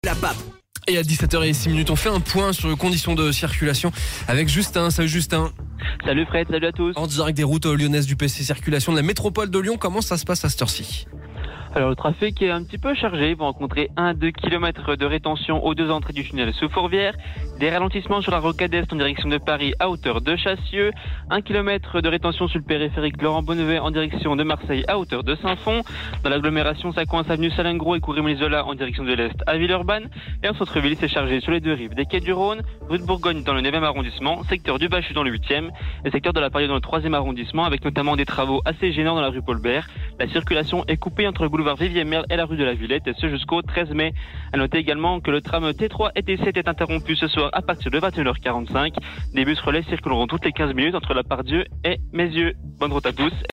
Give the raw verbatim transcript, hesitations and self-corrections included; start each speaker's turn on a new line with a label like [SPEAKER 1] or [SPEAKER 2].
[SPEAKER 1] La pape.
[SPEAKER 2] Et à dix-sept heures six, on fait un point sur les conditions de circulation avec Justin. Salut Justin.
[SPEAKER 3] Salut Fred, salut à tous.
[SPEAKER 2] En direct des routes lyonnaises du P C Circulation de la métropole de Lyon, comment ça se passe à cette heure-ci ?
[SPEAKER 3] Alors le trafic est un petit peu chargé, vous rencontrez un à deux kilomètres de rétention aux deux entrées du tunnel sous Fourvière, des ralentissements sur la rocade est en direction de Paris à hauteur de Chassieux, un kilomètre de rétention sur le périphérique Laurent Bonnevet en direction de Marseille à hauteur de Saint-Fond. Dans l'agglomération, ça coince avenue Salingro et Coury-Monizola en direction de l'Est à Villeurbanne. Et en centre-ville, c'est chargé sur les deux rives des quais du Rhône, rue de Bourgogne dans le neuvième arrondissement, secteur du Bachu dans le huitième, et secteur de la Période dans le troisième arrondissement avec notamment des travaux assez gênants dans la rue Paul-Bert. La circulation est coupée entre le boulevard Vivier-Merle et la rue de la Villette, et ce jusqu'au treize mai. À noter également que le tram T trois et T sept est interrompu ce soir à partir de vingt et une heures quarante-cinq. Des bus relais circuleront toutes les quinze minutes entre la Part-Dieu et Mézieux. Bonne route à tous.